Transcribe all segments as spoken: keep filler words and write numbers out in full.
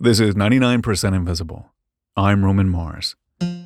This is ninety-nine percent Invisible. I'm Roman Mars.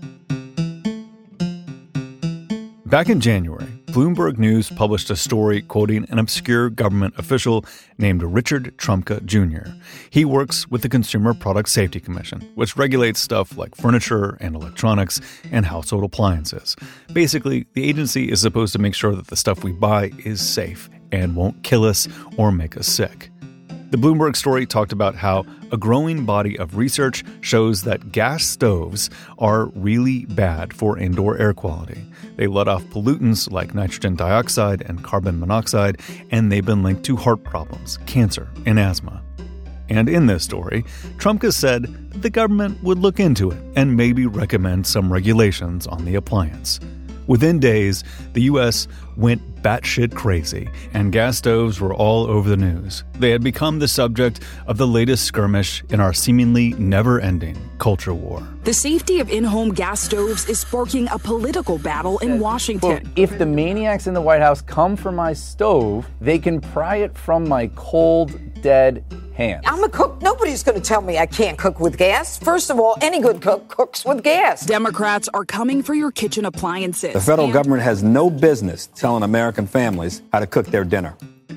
Back in January, Bloomberg News published a story quoting an obscure government official named Richard Trumka Junior He works with the Consumer Product Safety Commission, which regulates stuff like furniture and electronics and household appliances. Basically, the agency is supposed to make sure that the stuff we buy is safe and won't kill us or make us sick. The Bloomberg story talked about how a growing body of research shows that gas stoves are really bad for indoor air quality. They let off pollutants like nitrogen dioxide and carbon monoxide, and they've been linked to heart problems, cancer, and asthma. And in this story, Trumka said that the government would look into it and maybe recommend some regulations on the appliance. Within days, the U S went batshit crazy, and gas stoves were all over the news. They had become the subject of the latest skirmish in our seemingly never-ending culture war. The safety of in-home gas stoves is sparking a political battle in Washington. Well, if the maniacs in the White House come for my stove, they can pry it from my cold, dead hands. I'm a cook. Nobody's going to tell me I can't cook with gas. First of all, any good cook cooks with gas. Democrats are coming for your kitchen appliances. The federal and- government has no business telling American families how to cook their dinner.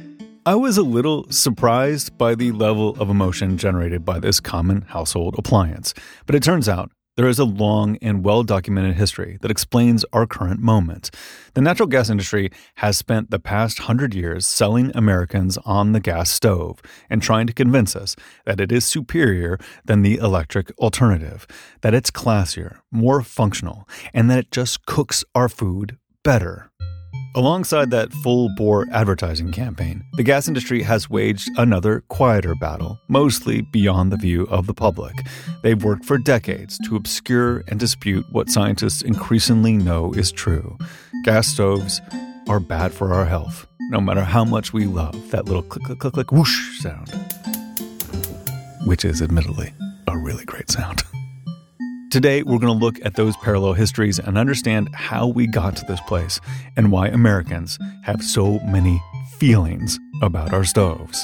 I was a little surprised by the level of emotion generated by this common household appliance, but it turns out there is a long and well-documented history that explains our current moment. The natural gas industry has spent the past hundred years selling Americans on the gas stove and trying to convince us that it is superior than the electric alternative, that it's classier, more functional, and that it just cooks our food better. Alongside that full-bore advertising campaign, the gas industry has waged another quieter battle, mostly beyond the view of the public. They've worked for decades to obscure and dispute what scientists increasingly know is true. Gas stoves are bad for our health, no matter how much we love that little click, click, click, click, whoosh sound. Which is, admittedly, a really great sound. Today, we're going to look at those parallel histories and understand how we got to this place and why Americans have so many feelings about our stoves.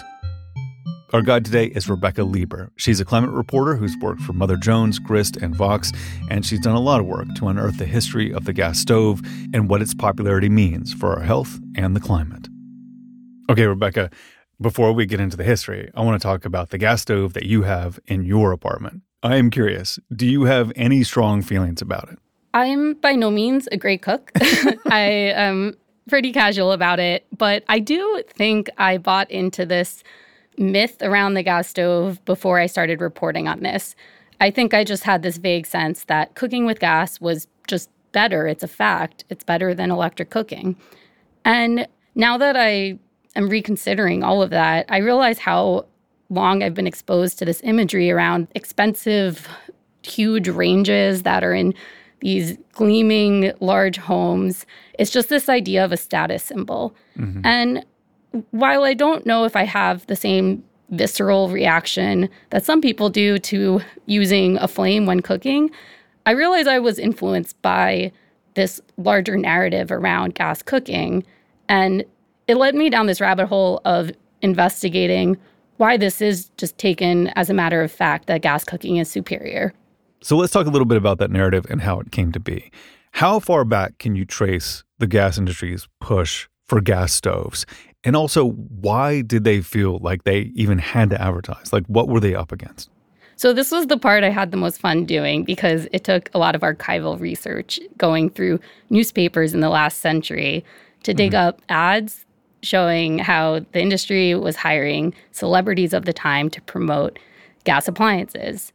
Our guide today is Rebecca Lieber. She's a climate reporter who's worked for Mother Jones, Grist, and Vox, and she's done a lot of work to unearth the history of the gas stove and what its popularity means for our health and the climate. Okay, Rebecca, before we get into the history, I want to talk about the gas stove that you have in your apartment. I am curious, do you have any strong feelings about it? I'm by no means a great cook. I am pretty casual about it, but I do think I bought into this myth around the gas stove before I started reporting on this. I think I just had this vague sense that cooking with gas was just better. It's a fact. It's better than electric cooking. And now that I am reconsidering all of that, I realize how long I've been exposed to this imagery around expensive, huge ranges that are in these gleaming, large homes. It's just this idea of a status symbol. Mm-hmm. And while I don't know if I have the same visceral reaction that some people do to using a flame when cooking, I realize I was influenced by this larger narrative around gas cooking. And it led me down this rabbit hole of investigating why this is just taken as a matter of fact that gas cooking is superior. So let's talk a little bit about that narrative and how it came to be. How far back can you trace the gas industry's push for gas stoves? And also, why did they feel like they even had to advertise? Like, what were they up against? So this was the part I had the most fun doing because it took a lot of archival research going through newspapers in the last century to dig mm-hmm. up ads showing how the industry was hiring celebrities of the time to promote gas appliances.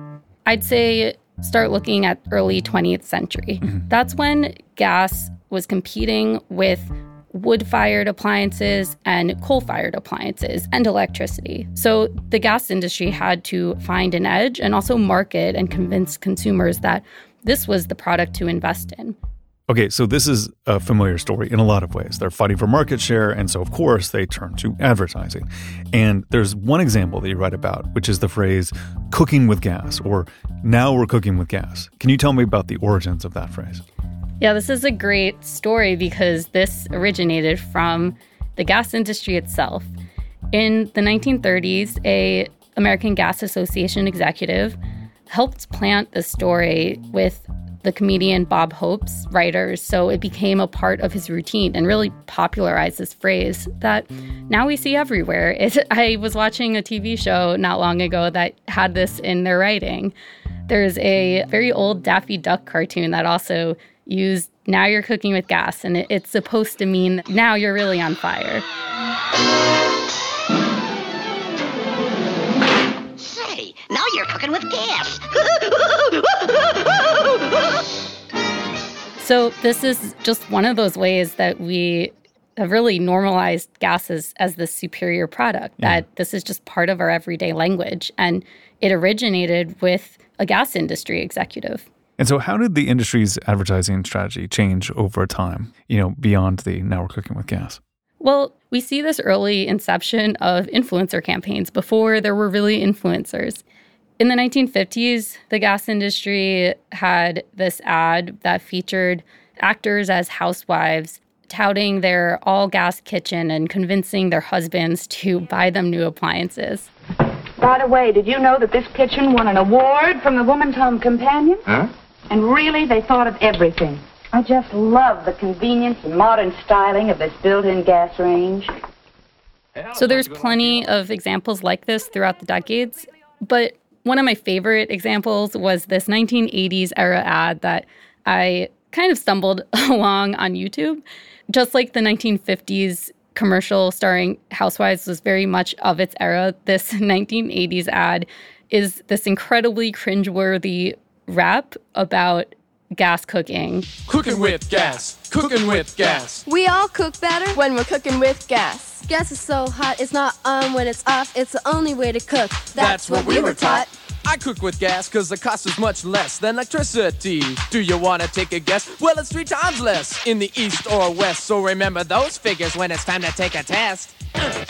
I'd say start looking at early twentieth century. Mm-hmm. That's when gas was competing with wood-fired appliances and coal-fired appliances and electricity. So the gas industry had to find an edge and also market and convince consumers that this was the product to invest in. Okay, so this is a familiar story in a lot of ways. They're fighting for market share, and so, of course, they turn to advertising. And there's one example that you write about, which is the phrase, cooking with gas, or now we're cooking with gas. Can you tell me about the origins of that phrase? Yeah, this is a great story because this originated from the gas industry itself. In the nineteen thirties, a American Gas Association executive, helped plant the story with the comedian Bob Hope's writers, so it became a part of his routine and really popularized this phrase that now we see everywhere. It, I was watching a T V show not long ago that had this in their writing. There's a very old Daffy Duck cartoon that also used "now you're cooking with gas," and it, it's supposed to mean now you're really on fire. Say, now you're cooking with gas. So this is just one of those ways that we have really normalized gas as, as the superior product, yeah. that this is just part of our everyday language. And it originated with a gas industry executive. And so how did the industry's advertising strategy change over time, you know, beyond the now we're cooking with gas? Well, we see this early inception of influencer campaigns before there were really influencers. In the nineteen fifties, the gas industry had this ad that featured actors as housewives touting their all-gas kitchen and convincing their husbands to buy them new appliances. By the way, did you know that this kitchen won an award from the Woman's Home Companion? Huh? And really, they thought of everything. I just love the convenience and modern styling of this built-in gas range. So there's plenty of examples like this throughout the decades, but one of my favorite examples was this nineteen eighties era ad that I kind of stumbled along on YouTube. Just like the nineteen fifties commercial starring housewives was very much of its era, this nineteen eighties ad is this incredibly cringeworthy rap about gas cooking. Cooking with gas, cooking with gas. We all cook better when we're cooking with gas. Gas is so hot, it's not on when it's off. It's the only way to cook. That's, That's what, what we were taught. I cook with gas because the cost is much less than electricity. Do you want to take a guess? Well, it's three times less in the east or west. So remember those figures when it's time to take a test. Uh.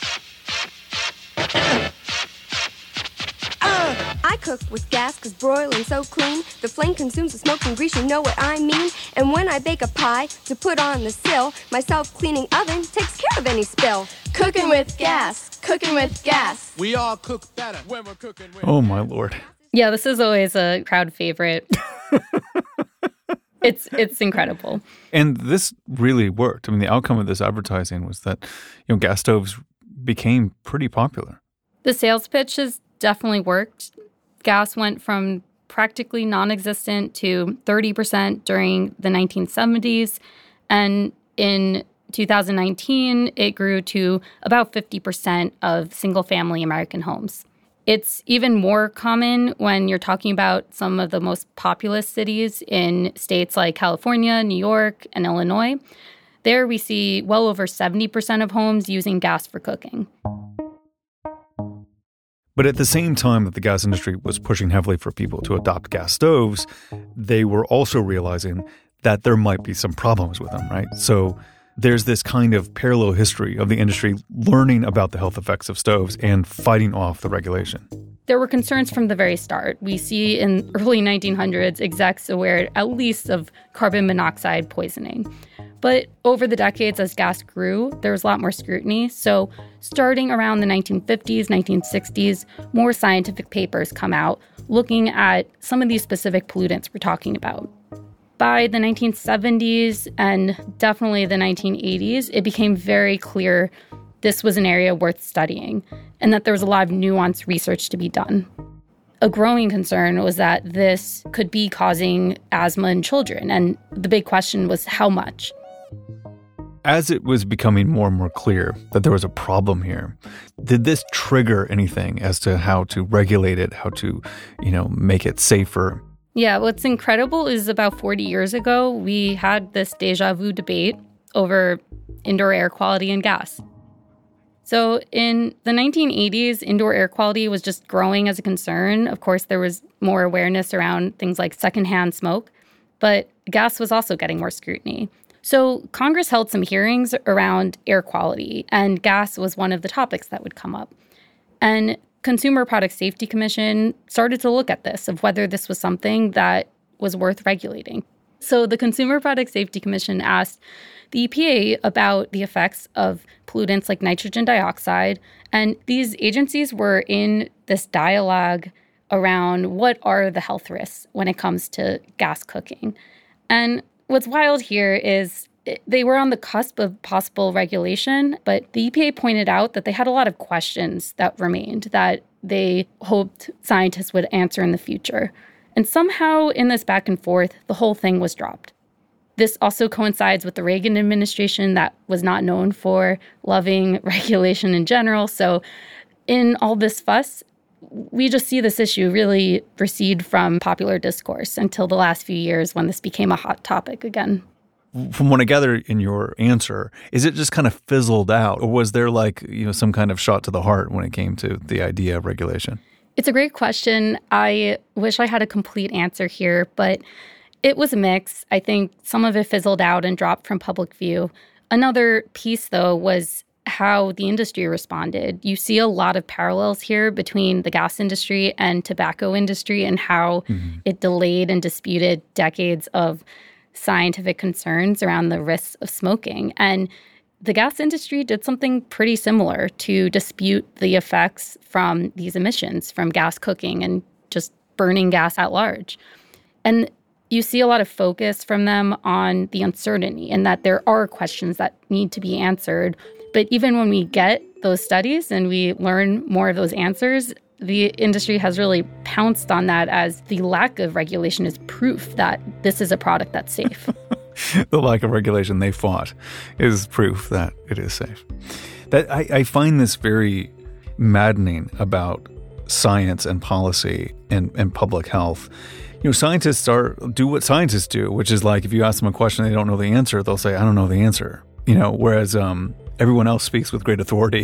Uh. I cook with gas because broiling's so clean. The flame consumes the smoke and grease, you know what I mean. And when I bake a pie to put on the sill, my self-cleaning oven takes care of any spill. Cooking with gas, cooking with gas. We all cook better when we're cooking with Oh, my Lord. Yeah, this is always a crowd favorite. it's it's incredible. And this really worked. I mean, the outcome of this advertising was that, you know, gas stoves became pretty popular. The sales pitch has definitely worked. Gas went from practically non-existent to thirty percent during the nineteen seventies. And in two thousand nineteen, it grew to about fifty percent of single-family American homes. It's even more common when you're talking about some of the most populous cities in states like California, New York, and Illinois. There we see well over seventy percent of homes using gas for cooking. But at the same time that the gas industry was pushing heavily for people to adopt gas stoves, they were also realizing that there might be some problems with them, right? So there's this kind of parallel history of the industry learning about the health effects of stoves and fighting off the regulation. There were concerns from the very start. We see in early nineteen hundreds execs aware at least of carbon monoxide poisoning. But over the decades as gas grew, there was a lot more scrutiny. So starting around the nineteen fifties, nineteen sixties, more scientific papers come out looking at some of these specific pollutants we're talking about. By the nineteen seventies and definitely the nineteen eighties, it became very clear this was an area worth studying and that there was a lot of nuanced research to be done. A growing concern was that this could be causing asthma in children, and the big question was how much. As it was becoming more and more clear that there was a problem here, did this trigger anything as to how to regulate it, how to, you know, make it safer? Yeah, what's incredible is about forty years ago, we had this deja vu debate over indoor air quality and gas. So in the nineteen eighties, indoor air quality was just growing as a concern. Of course, there was more awareness around things like secondhand smoke, but gas was also getting more scrutiny. So Congress held some hearings around air quality, and gas was one of the topics that would come up. And Consumer Product Safety Commission started to look at this, of whether this was something that was worth regulating. So the Consumer Product Safety Commission asked the E P A about the effects of pollutants like nitrogen dioxide, and these agencies were in this dialogue around what are the health risks when it comes to gas cooking. And what's wild here is they were on the cusp of possible regulation, but the E P A pointed out that they had a lot of questions that remained that they hoped scientists would answer in the future. And somehow in this back and forth, the whole thing was dropped. This also coincides with the Reagan administration that was not known for loving regulation in general. So in all this fuss, we just see this issue really recede from popular discourse until the last few years when this became a hot topic again. From what I gather in your answer, is it just kind of fizzled out? Or was there like, you know, some kind of shot to the heart when it came to the idea of regulation? It's a great question. I wish I had a complete answer here, but it was a mix. I think some of it fizzled out and dropped from public view. Another piece, though, was how the industry responded. You see a lot of parallels here between the gas industry and tobacco industry and how mm-hmm. it delayed and disputed decades of scientific concerns around the risks of smoking. And the gas industry did something pretty similar to dispute the effects from these emissions from gas cooking and just burning gas at large. And you see a lot of focus from them on the uncertainty and that there are questions that need to be answered. But even when we get those studies and we learn more of those answers, the industry has really pounced on that as the lack of regulation is proof that this is a product that's safe. The lack of regulation they fought is proof that it is safe. That I, I find this very maddening about science and policy and, and public health. You know, scientists are do what scientists do, which is like if you ask them a question they don't know the answer, they'll say, I don't know the answer. You know, whereas um, everyone else speaks with great authority.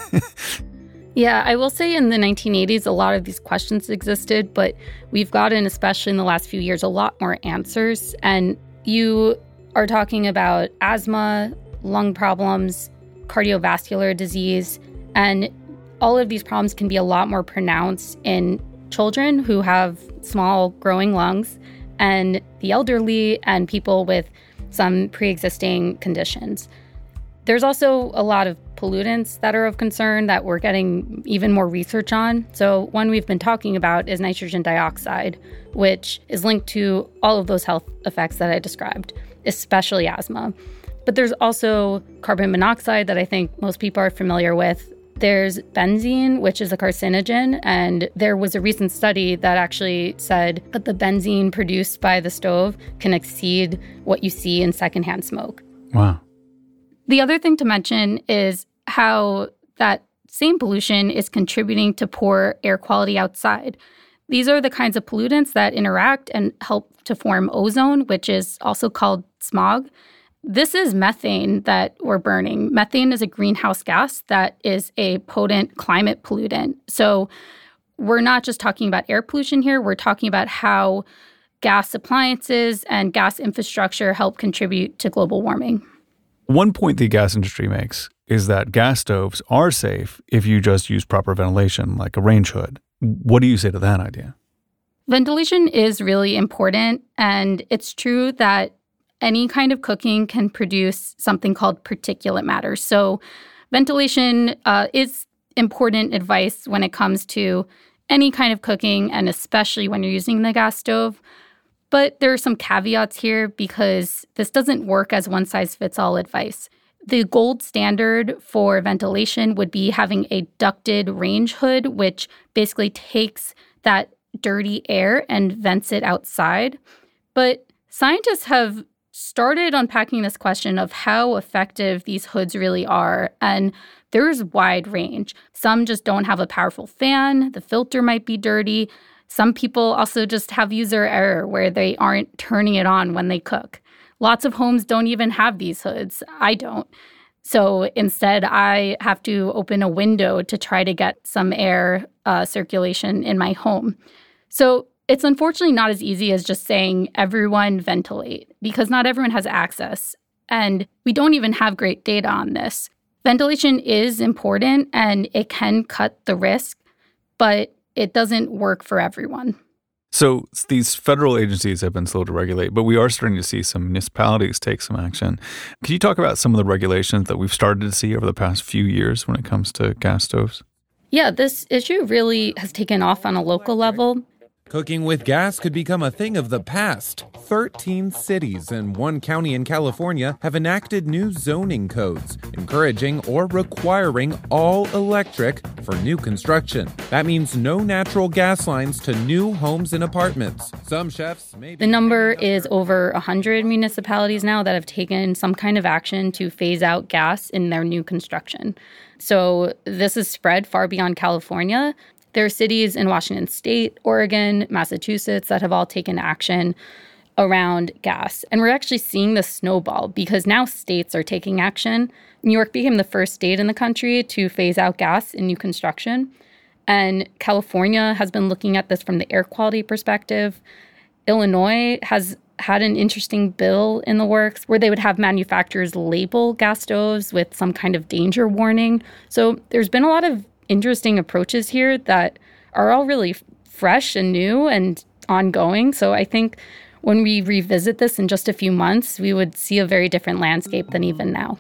Yeah, I will say in the nineteen eighties, a lot of these questions existed, but we've gotten, especially in the last few years, a lot more answers. And you are talking about asthma, lung problems, cardiovascular disease, and all of these problems can be a lot more pronounced in children who have small growing lungs and the elderly and people with some pre-existing conditions. There's also a lot of pollutants that are of concern that we're getting even more research on. So one we've been talking about is nitrogen dioxide, which is linked to all of those health effects that I described, especially asthma. But there's also carbon monoxide that I think most people are familiar with. There's benzene, which is a carcinogen, and there was a recent study that actually said that the benzene produced by the stove can exceed what you see in secondhand smoke. Wow. The other thing to mention is how that same pollution is contributing to poor air quality outside. These are the kinds of pollutants that interact and help to form ozone, which is also called smog. This is methane that we're burning. Methane is a greenhouse gas that is a potent climate pollutant. So we're not just talking about air pollution here. We're talking about how gas appliances and gas infrastructure help contribute to global warming. One point the gas industry makes is that gas stoves are safe if you just use proper ventilation, like a range hood. What do you say to that idea? Ventilation is really important, and it's true that any kind of cooking can produce something called particulate matter. So ventilation uh, is important advice when it comes to any kind of cooking, and especially when you're using the gas stove. But there are some caveats here because this doesn't work as one-size-fits-all advice. The gold standard for ventilation would be having a ducted range hood, which basically takes that dirty air and vents it outside. But scientists have started unpacking this question of how effective these hoods really are, and there's wide range. Some just don't have a powerful fan. The filter might be dirty. Some people also just have user error where they aren't turning it on when they cook. Lots of homes don't even have these hoods. I don't. So instead, I have to open a window to try to get some air uh, circulation in my home. So it's unfortunately not as easy as just saying everyone ventilate, because not everyone has access. And we don't even have great data on this. Ventilation is important and it can cut the risk, but it doesn't work for everyone. So these federal agencies have been slow to regulate, but we are starting to see some municipalities take some action. Can you talk about some of the regulations that we've started to see over the past few years when it comes to gas stoves? Yeah, this issue really has taken off on a local level. Cooking with gas could become a thing of the past. thirteen cities and one county in California have enacted new zoning codes, encouraging or requiring all electric for new construction. That means no natural gas lines to new homes and apartments. Some chefs may be... The number is over one hundred municipalities now that have taken some kind of action to phase out gas in their new construction. So this is spread far beyond California. There are cities in Washington State, Oregon, Massachusetts that have all taken action around gas. And we're actually seeing this snowball because now states are taking action. New York became the first state in the country to phase out gas in new construction. And California has been looking at this from the air quality perspective. Illinois has had an interesting bill in the works where they would have manufacturers label gas stoves with some kind of danger warning. So there's been a lot of interesting approaches here that are all really fresh and new and ongoing. So I think when we revisit this in just a few months, we would see a very different landscape than even now.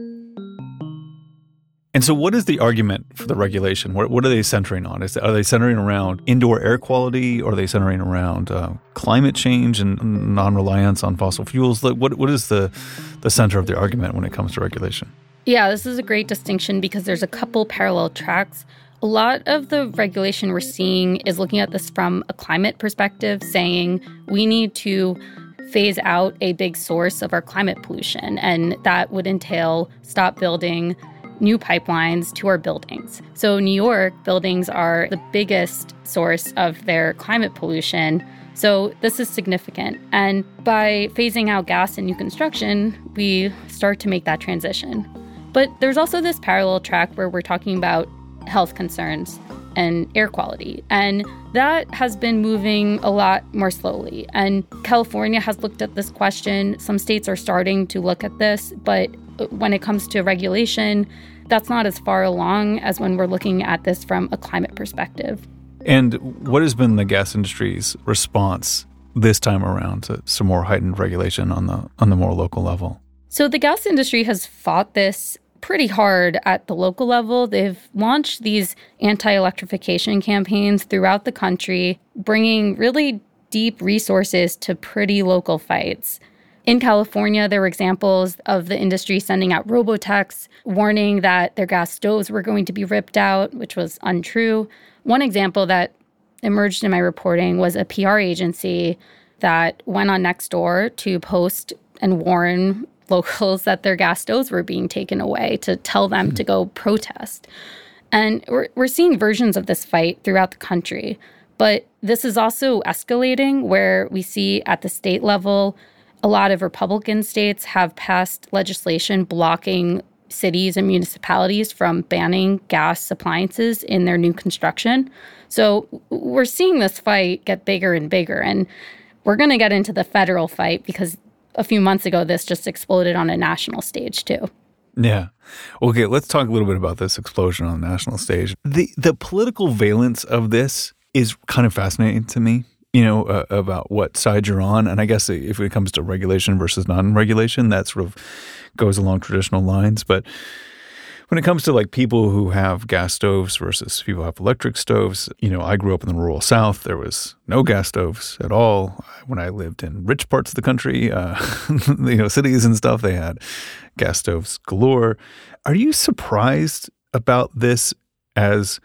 And so what is the argument for the regulation? What, what are they centering on? Is, are they centering around indoor air quality? Or are they centering around uh, climate change and non-reliance on fossil fuels? What, what is the, the center of the argument when it comes to regulation? Yeah, this is a great distinction because there's a couple parallel tracks. A lot of the regulation we're seeing is looking at this from a climate perspective, saying we need to phase out a big source of our climate pollution, and that would entail stop building new pipelines to our buildings. So New York buildings are the biggest source of their climate pollution. So this is significant. And by phasing out gas in new construction, we start to make that transition. But there's also this parallel track where we're talking about health concerns and air quality. And that has been moving a lot more slowly. And California has looked at this question. Some states are starting to look at this. But when it comes to regulation, that's not as far along as when we're looking at this from a climate perspective. And what has been the gas industry's response this time around to some more heightened regulation on the on the more local level? So the gas industry has fought this pretty hard at the local level. They've launched these anti-electrification campaigns throughout the country, bringing really deep resources to pretty local fights. In California, there were examples of the industry sending out robotexts, warning that their gas stoves were going to be ripped out, which was untrue. One example that emerged in my reporting was a P R agency that went on Nextdoor to post and warn locals that their gas stoves were being taken away, to tell them mm-hmm. to go protest. And we're, we're seeing versions of this fight throughout the country. But this is also escalating, where we see at the state level, a lot of Republican states have passed legislation blocking cities and municipalities from banning gas appliances in their new construction. So we're seeing this fight get bigger and bigger. And we're going to get into the federal fight because a few months ago, this just exploded on a national stage, too. Yeah. Okay, let's talk a little bit about this explosion on the national stage. The the political valence of this is kind of fascinating to me, you know, uh, about what side you're on. And I guess if it comes to regulation versus non-regulation, that sort of goes along traditional lines. But when it comes to like people who have gas stoves versus people who have electric stoves, you know, I grew up in the rural South. There was no gas stoves at all. When I lived in rich parts of the country, uh, you know, cities and stuff, they had gas stoves galore. Are you surprised about this as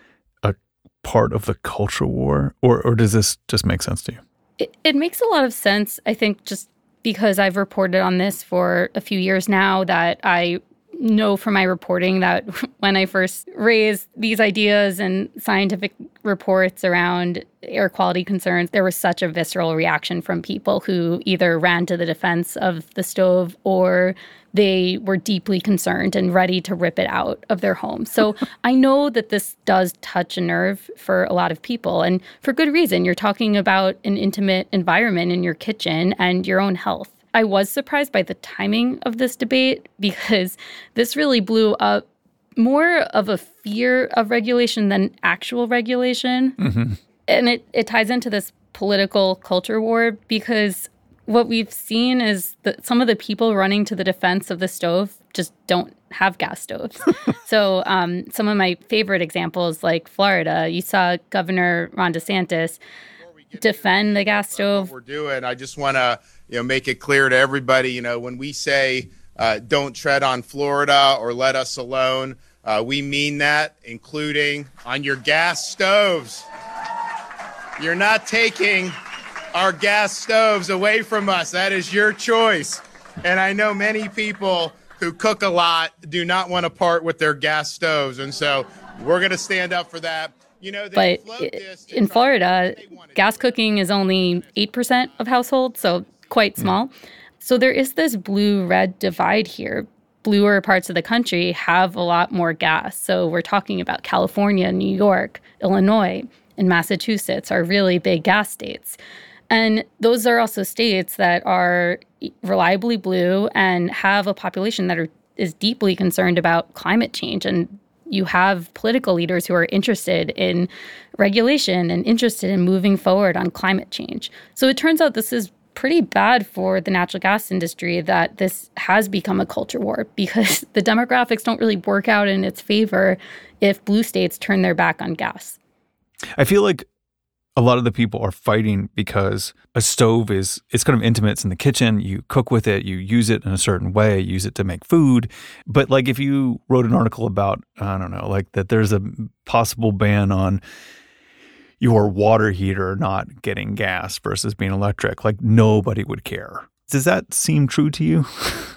a part of the culture war, or, or does this just make sense to you? It, it makes a lot of sense, I think, just because I've reported on this for a few years now, that I know from my reporting that when I first raised these ideas and scientific reports around air quality concerns, there was such a visceral reaction from people who either ran to the defense of the stove or they were deeply concerned and ready to rip it out of their home. So I know that this does touch a nerve for a lot of people, and for good reason. You're talking about an intimate environment in your kitchen and your own health. I was surprised by the timing of this debate because this really blew up more of a fear of regulation than actual regulation. Mm-hmm. And it, it ties into this political culture war because what we've seen is that some of the people running to the defense of the stove just don't have gas stoves. so um, some of my favorite examples, like Florida, you saw Governor Ron DeSantis defend the gas stove. What we're doing, I just want to you know make it clear to everybody, you know, when we say uh, don't tread on Florida or let us alone, uh, we mean that, including on your gas stoves. You're not taking our gas stoves away from us. That is your choice. And I know many people who cook a lot do not want to part with their gas stoves. And so we're going to stand up for that. You know, but in Florida, gas cooking is only eight percent of households, so quite small. Yeah. So there is this blue-red divide here. Bluer parts of the country have a lot more gas. So we're talking about California, New York, Illinois, and Massachusetts are really big gas states. And those are also states that are reliably blue and have a population that are, is deeply concerned about climate change. And you have political leaders who are interested in regulation and interested in moving forward on climate change. So it turns out this is pretty bad for the natural gas industry that this has become a culture war because the demographics don't really work out in its favor if blue states turn their back on gas. I feel like a lot of the people are fighting because a stove is, it's kind of intimate. It's in the kitchen. You cook with it. You use it in a certain way. You use it to make food. But like if you wrote an article about, I don't know, like that there's a possible ban on your water heater not getting gas versus being electric, like nobody would care. Does that seem true to you?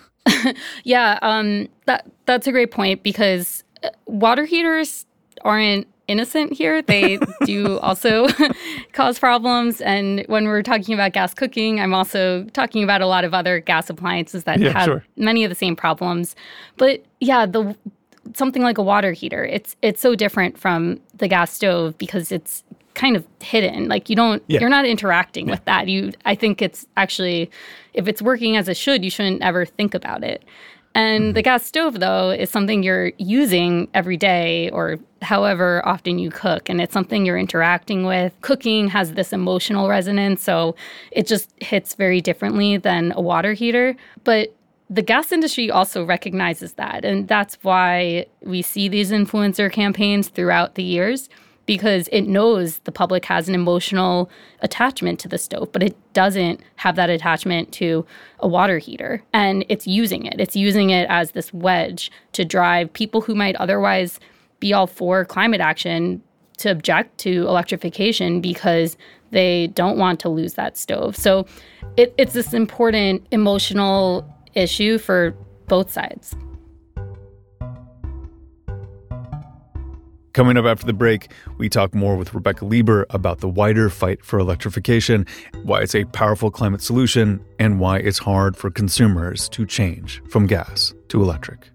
yeah, um, that that's a great point because water heaters aren't innocent here. They do also cause problems. And when we're talking about gas cooking, I'm also talking about a lot of other gas appliances that yeah, have sure. many of the same problems. But yeah, the something like a water heater, it's it's so different from the gas stove because it's kind of hidden. Like you don't, yeah. you're not interacting yeah. with that. You, I think it's actually, if it's working as it should, you shouldn't ever think about it. And mm-hmm. the gas stove, though, is something you're using every day or however often you cook. And it's something you're interacting with. Cooking has this emotional resonance, so it just hits very differently than a water heater. But the gas industry also recognizes that. And that's why we see these influencer campaigns throughout the years, because it knows the public has an emotional attachment to the stove, but it doesn't have that attachment to a water heater. And it's using it. It's using it as this wedge to drive people who might otherwise be all for climate action to object to electrification because they don't want to lose that stove. So it, it's this important emotional issue for both sides. Coming up after the break, we talk more with Rebecca Leber about the wider fight for electrification, why it's a powerful climate solution, and why it's hard for consumers to change from gas to electric.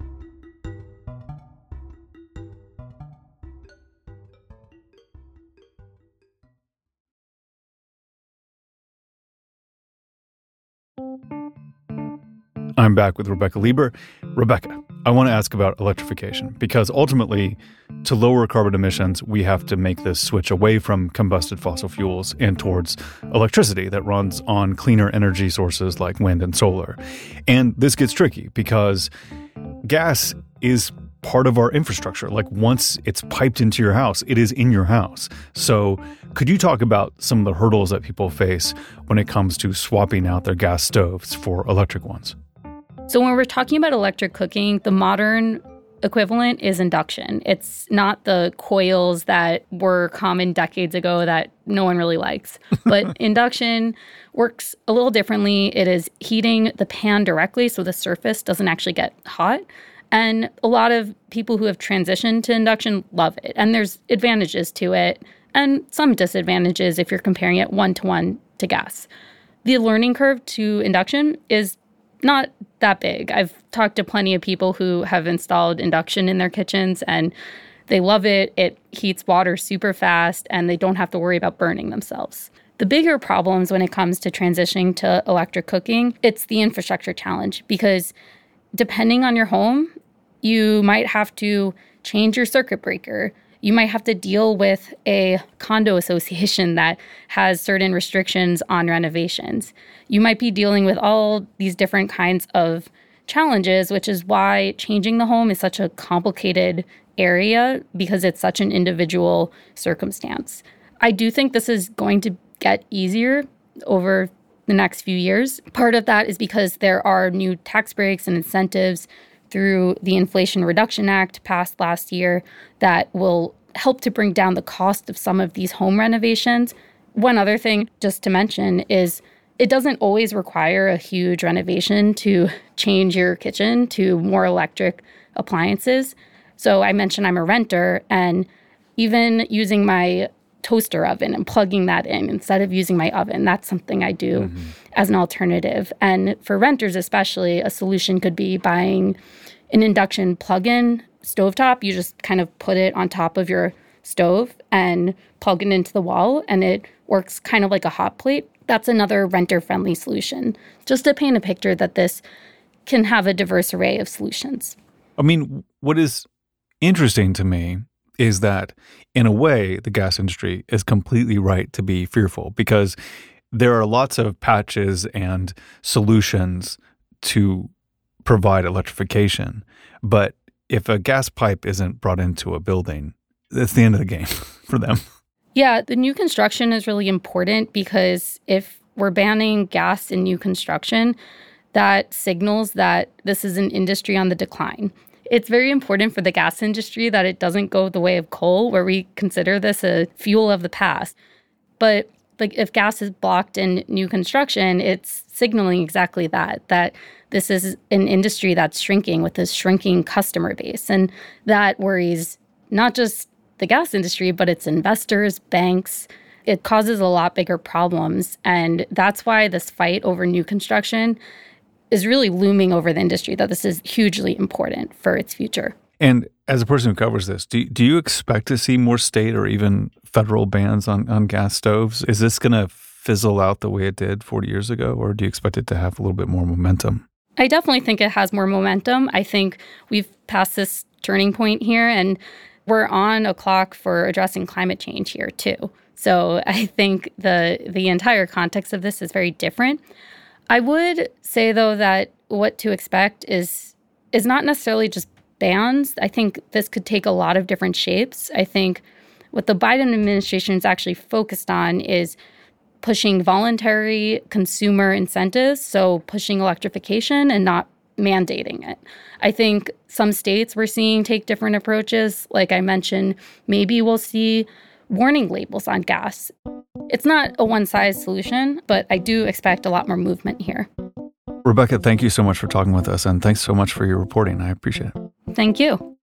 I'm back with Rebecca Leber. Rebecca, I want to ask about electrification because ultimately, to lower carbon emissions, we have to make this switch away from combusted fossil fuels and towards electricity that runs on cleaner energy sources like wind and solar. And this gets tricky because gas is part of our infrastructure. Like once it's piped into your house, it is in your house. So could you talk about some of the hurdles that people face when it comes to swapping out their gas stoves for electric ones? So when we're talking about electric cooking, the modern equivalent is induction. It's not the coils that were common decades ago that no one really likes. But induction works a little differently. It is heating the pan directly so the surface doesn't actually get hot. And a lot of people who have transitioned to induction love it. And there's advantages to it and some disadvantages if you're comparing it one-to-one to gas. The learning curve to induction is not that big. I've talked to plenty of people who have installed induction in their kitchens and they love it. It heats water super fast and they don't have to worry about burning themselves. The bigger problems when it comes to transitioning to electric cooking, it's the infrastructure challenge because depending on your home, you might have to change your circuit breaker. You might have to deal with a condo association that has certain restrictions on renovations. You might be dealing with all these different kinds of challenges, which is why changing the home is such a complicated area because it's such an individual circumstance. I do think this is going to get easier over the next few years. Part of that is because there are new tax breaks and incentives through the Inflation Reduction Act passed last year that will help to bring down the cost of some of these home renovations. One other thing just to mention is it doesn't always require a huge renovation to change your kitchen to more electric appliances. So I mentioned I'm a renter, and even using my toaster oven and plugging that in instead of using my oven, that's something I do mm-hmm. as an alternative. And for renters especially, a solution could be buying an induction plug-in stovetop. You just kind of put it on top of your stove and plug it into the wall, and it works kind of like a hot plate. That's another renter-friendly solution, just to paint a picture that this can have a diverse array of solutions. I mean, what is interesting to me is that, in a way, the gas industry is completely right to be fearful because there are lots of patches and solutions to provide electrification. But if a gas pipe isn't brought into a building, that's the end of the game for them. Yeah, the new construction is really important because if we're banning gas in new construction, that signals that this is an industry on the decline. It's very important for the gas industry that it doesn't go the way of coal, where we consider this a fuel of the past. But like if gas is blocked in new construction, it's signaling exactly that, that this is an industry that's shrinking with a shrinking customer base. And that worries not just the gas industry, but its investors, banks. It causes a lot bigger problems. And that's why this fight over new construction is really looming over the industry, that this is hugely important for its future. And as a person who covers this, do, do you expect to see more state or even federal bans on, on gas stoves? Is this going to fizzle out the way it did forty years ago, or do you expect it to have a little bit more momentum? I definitely think it has more momentum. I think we've passed this turning point here, and we're on a clock for addressing climate change here too. So I think the the entire context of this is very different. I would say, though, that what to expect is is not necessarily just bans. I think this could take a lot of different shapes. I think what the Biden administration is actually focused on is pushing voluntary consumer incentives, so pushing electrification and not mandating it. I think some states we're seeing take different approaches. Like I mentioned, maybe we'll see warning labels on gas. It's not a one-size solution, but I do expect a lot more movement here. Rebecca, thank you so much for talking with us, and thanks so much for your reporting. I appreciate it. Thank you.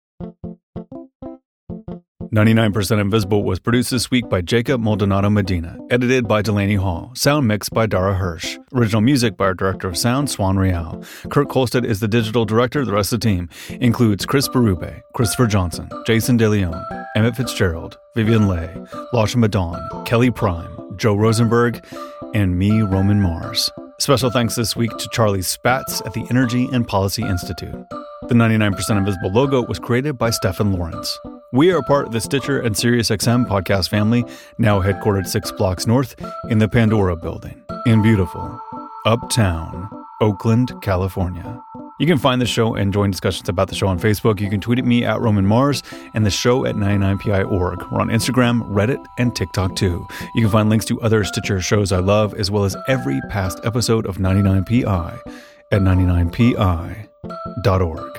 ninety-nine percent Invisible was produced this week by Jacob Maldonado Medina, edited by Delaney Hall, sound mixed by Dara Hirsch, original music by our director of sound, Swan Real. Kurt Kolstad is the digital director. The rest of the team includes Chris Berube, Christopher Johnson, Jason DeLeon, Emmett Fitzgerald, Vivian Leigh, Lasha Madon, Kelly Prime, Joe Rosenberg, and me, Roman Mars. Special thanks this week to Charlie Spatz at the Energy and Policy Institute. The ninety-nine percent Invisible logo was created by Stefan Lawrence. We are part of the Stitcher and SiriusXM podcast family, now headquartered six blocks north in the Pandora building in beautiful Uptown, Oakland, California. You can find the show and join discussions about the show on Facebook. You can tweet at me at Roman Mars and the show at ninety-nine P I dot org. We're on Instagram, Reddit, and TikTok too. You can find links to other Stitcher shows I love, as well as every past episode of ninety-nine P I at ninety-nine P I dot org.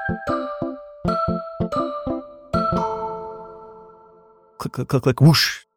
Click, click, click, click, whoosh.